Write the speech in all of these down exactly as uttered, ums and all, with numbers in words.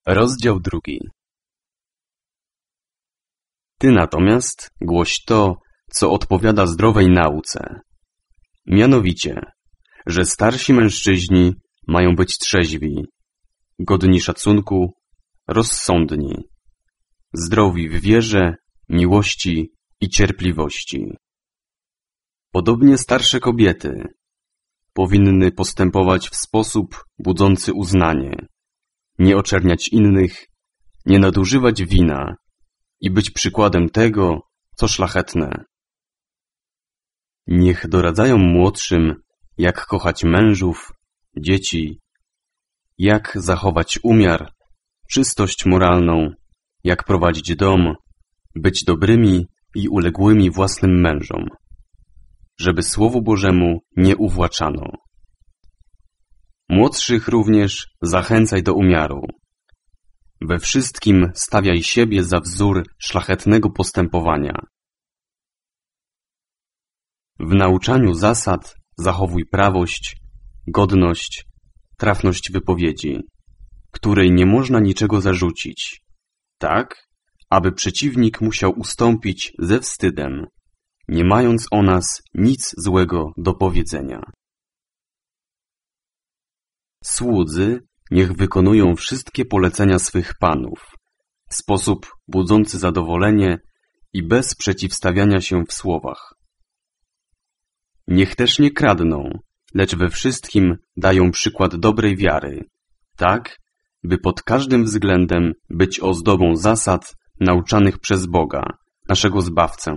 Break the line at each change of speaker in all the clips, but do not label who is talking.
Rozdział drugi. Ty natomiast głoś to, co odpowiada zdrowej nauce. Mianowicie, że starsi mężczyźni mają być trzeźwi, godni szacunku, rozsądni, zdrowi w wierze, miłości i cierpliwości. Podobnie starsze kobiety powinny postępować w sposób budzący uznanie, nie oczerniać innych, nie nadużywać wina i być przykładem tego, co szlachetne. Niech doradzają młodszym, jak kochać mężów, dzieci, jak zachować umiar, czystość moralną, jak prowadzić dom, być dobrymi i uległymi własnym mężom, żeby Słowu Bożemu nie uwłaczano. Młodszych również zachęcaj do umiaru. We wszystkim stawiaj siebie za wzór szlachetnego postępowania. W nauczaniu zasad zachowuj prawość, godność, trafność wypowiedzi, której nie można niczego zarzucić, tak, aby przeciwnik musiał ustąpić ze wstydem, nie mając o nas nic złego do powiedzenia. Słudzy niech wykonują wszystkie polecenia swych panów w sposób budzący zadowolenie i bez przeciwstawiania się w słowach. Niech też nie kradną, lecz we wszystkim dają przykład dobrej wiary, tak, by pod każdym względem być ozdobą zasad nauczanych przez Boga, naszego Zbawcę.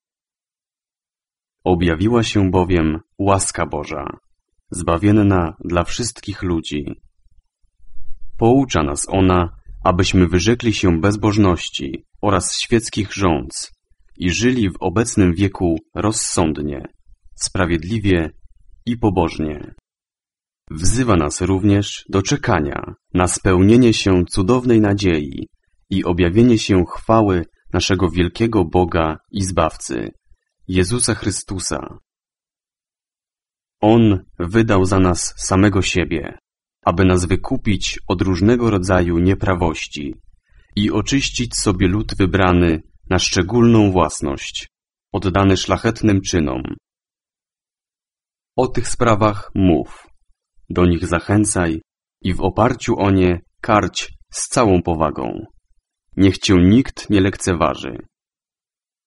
Objawiła się bowiem łaska Boża, zbawienna dla wszystkich ludzi. Poucza nas ona, abyśmy wyrzekli się bezbożności oraz świeckich rządz i żyli w obecnym wieku rozsądnie, sprawiedliwie i pobożnie. Wzywa nas również do czekania na spełnienie się cudownej nadziei i objawienie się chwały naszego wielkiego Boga i Zbawcy, Jezusa Chrystusa. On wydał za nas samego siebie, aby nas wykupić od różnego rodzaju nieprawości i oczyścić sobie lud wybrany na szczególną własność, oddany szlachetnym czynom. O tych sprawach mów, do nich zachęcaj i w oparciu o nie karć z całą powagą. Niech cię nikt nie lekceważy.